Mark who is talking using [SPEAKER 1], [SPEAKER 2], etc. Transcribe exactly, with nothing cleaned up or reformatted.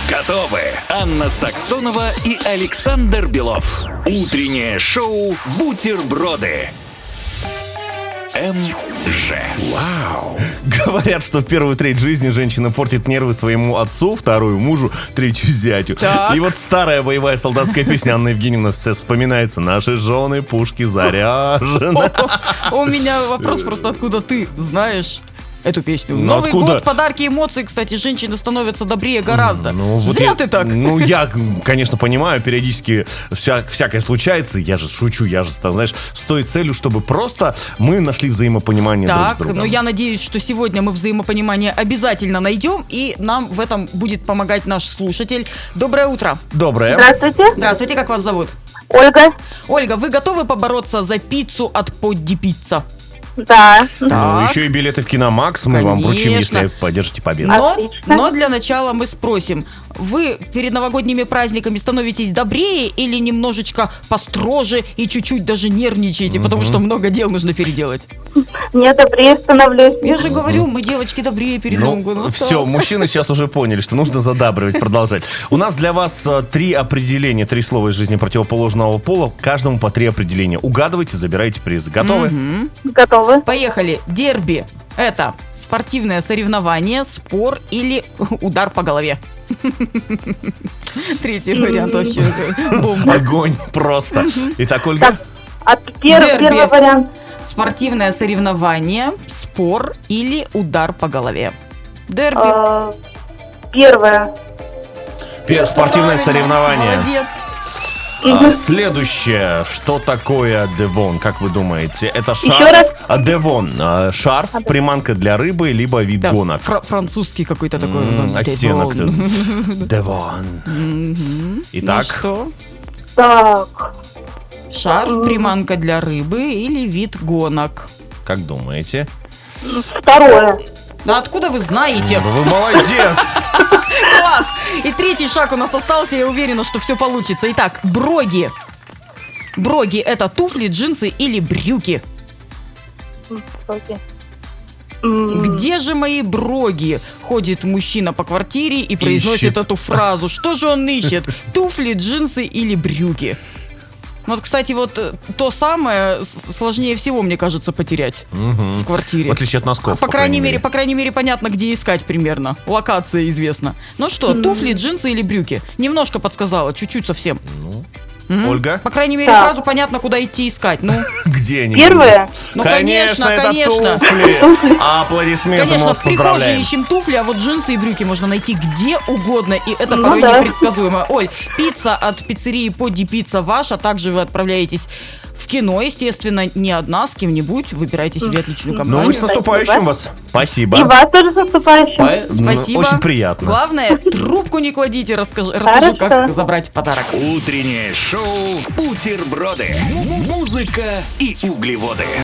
[SPEAKER 1] Готовы? Анна Саксонова и Александр Белов. Утреннее шоу «Бутерброды». МЖ. Вау.
[SPEAKER 2] Говорят, что в первую треть жизни женщина портит нервы своему отцу, вторую мужу, третью зятю.
[SPEAKER 3] Так.
[SPEAKER 2] И вот старая боевая солдатская песня Анны Евгеньевны все вспоминается. Наши жены, пушки заряжены.
[SPEAKER 3] У меня вопрос просто, откуда ты знаешь эту песню?
[SPEAKER 2] Ну,
[SPEAKER 3] Новый
[SPEAKER 2] откуда?
[SPEAKER 3] год, подарки, эмоции. Кстати, женщины становятся добрее гораздо.
[SPEAKER 2] Ну, вот
[SPEAKER 3] Зря
[SPEAKER 2] я-
[SPEAKER 3] ты так.
[SPEAKER 2] Ну, я, конечно, понимаю, периодически вся, всякое случается. Я же шучу, я же, знаешь, с той целью, чтобы просто мы нашли взаимопонимание друг с
[SPEAKER 3] Так,
[SPEAKER 2] другом.
[SPEAKER 3] но я надеюсь, что сегодня мы взаимопонимание обязательно найдем, и нам в этом будет помогать наш слушатель. Доброе утро.
[SPEAKER 2] Доброе.
[SPEAKER 4] Здравствуйте,
[SPEAKER 3] Здравствуйте, как вас зовут?
[SPEAKER 4] Ольга.
[SPEAKER 3] Ольга, вы готовы побороться за пиццу от Подди Пицца?
[SPEAKER 4] Да.
[SPEAKER 2] Ну,
[SPEAKER 3] Так.
[SPEAKER 2] еще и билеты в Киномакс мы вам вручим,
[SPEAKER 3] Конечно.
[SPEAKER 2] если поддержите победу.
[SPEAKER 3] Но,
[SPEAKER 4] Отлично.
[SPEAKER 3] но для начала мы спросим, вы перед новогодними праздниками становитесь добрее или немножечко построже и чуть-чуть даже нервничаете, потому что много дел нужно переделать?
[SPEAKER 4] Не добрее становлюсь.
[SPEAKER 3] Я же говорю, мы девочки добрее перед Новым годом.
[SPEAKER 2] Ну,
[SPEAKER 3] Вот
[SPEAKER 2] все,
[SPEAKER 3] так.
[SPEAKER 2] мужчины сейчас уже поняли, что нужно задабривать, продолжать. У нас для вас э, три определения, три слова из жизни противоположного пола. Каждому по три определения. Угадывайте, забирайте призы. Готовы?
[SPEAKER 3] Мгм.
[SPEAKER 4] Готовы.
[SPEAKER 3] Поехали. Дерби. Это спортивное соревнование, спор или удар по голове. Третий вариант вообще бомба.
[SPEAKER 2] Огонь просто. Итак, Ольга.
[SPEAKER 4] Так. А пер-
[SPEAKER 3] Дерби.
[SPEAKER 4] первый вариант.
[SPEAKER 3] Спортивное соревнование, спор или удар по голове. Дерби.
[SPEAKER 4] э, Первое.
[SPEAKER 2] Первое спортивное
[SPEAKER 3] Правильно,
[SPEAKER 2] соревнование.
[SPEAKER 3] Молодец.
[SPEAKER 2] А, следующее. Что такое девон, как вы думаете? Это шарф?
[SPEAKER 4] Еще раз.
[SPEAKER 2] А, девон. а, Шарф, приманка для рыбы, либо вид
[SPEAKER 3] Да,
[SPEAKER 2] гонок.
[SPEAKER 3] фра- французский какой-то такой.
[SPEAKER 2] М,
[SPEAKER 3] вот,
[SPEAKER 2] Оттенок.
[SPEAKER 3] девон.
[SPEAKER 2] Девон.
[SPEAKER 3] Мгм.
[SPEAKER 2] Итак.
[SPEAKER 3] Ну что?
[SPEAKER 4] Так.
[SPEAKER 3] Шарф, приманка для рыбы или вид гонок?
[SPEAKER 2] Как думаете?
[SPEAKER 4] Второе.
[SPEAKER 3] Да откуда вы знаете?
[SPEAKER 2] Ну, вы молодец!
[SPEAKER 3] Класс! И третий шаг у нас остался, я уверена, что все получится. Итак, броги. Броги – это туфли, джинсы или брюки?
[SPEAKER 4] Окей. М,
[SPEAKER 3] Где же мои броги? Ходит мужчина по квартире и произносит
[SPEAKER 2] Ищет.
[SPEAKER 3] эту фразу. Что же он ищет? Туфли, джинсы или брюки? Вот, кстати, вот э, то самое с- сложнее всего, мне кажется, потерять
[SPEAKER 2] Мгм.
[SPEAKER 3] в квартире.
[SPEAKER 2] В отличие от носков,
[SPEAKER 3] По крайней мере, по крайней мере, понятно, где искать примерно. Локация известна. Ну что, туфли, джинсы или брюки? Немножко подсказала, чуть-чуть совсем. М?
[SPEAKER 2] Ольга?
[SPEAKER 3] По крайней мере,
[SPEAKER 4] Так.
[SPEAKER 3] сразу понятно, куда идти искать. Ну,
[SPEAKER 2] Где они?
[SPEAKER 4] Первое.
[SPEAKER 3] ну
[SPEAKER 2] Конечно,
[SPEAKER 3] конечно,
[SPEAKER 2] это
[SPEAKER 3] конечно.
[SPEAKER 2] туфли. Аплодисменты мы
[SPEAKER 3] Конечно,
[SPEAKER 2] вас
[SPEAKER 3] в прихожей
[SPEAKER 2] поздравляем.
[SPEAKER 3] ищем туфли, а вот джинсы и брюки можно найти где угодно, и это
[SPEAKER 4] Ну
[SPEAKER 3] порой
[SPEAKER 4] да.
[SPEAKER 3] непредсказуемо. Оль, пицца от пиццерии Подди Пицца ваша, также вы отправляетесь в кино, естественно, не одна, с кем-нибудь, выбирайте себе отличную
[SPEAKER 2] Ну
[SPEAKER 3] компанию.
[SPEAKER 2] и с наступающим вас. Спасибо.
[SPEAKER 4] И вас тоже с наступающим.
[SPEAKER 2] Па- ну,
[SPEAKER 3] Спасибо.
[SPEAKER 2] Очень приятно.
[SPEAKER 3] Главное, трубку не кладите, расскажу, расскажу как
[SPEAKER 4] Хорошо.
[SPEAKER 3] забрать подарок.
[SPEAKER 1] Утреннее шоу «Бутерброды». М- Музыка и углеводы.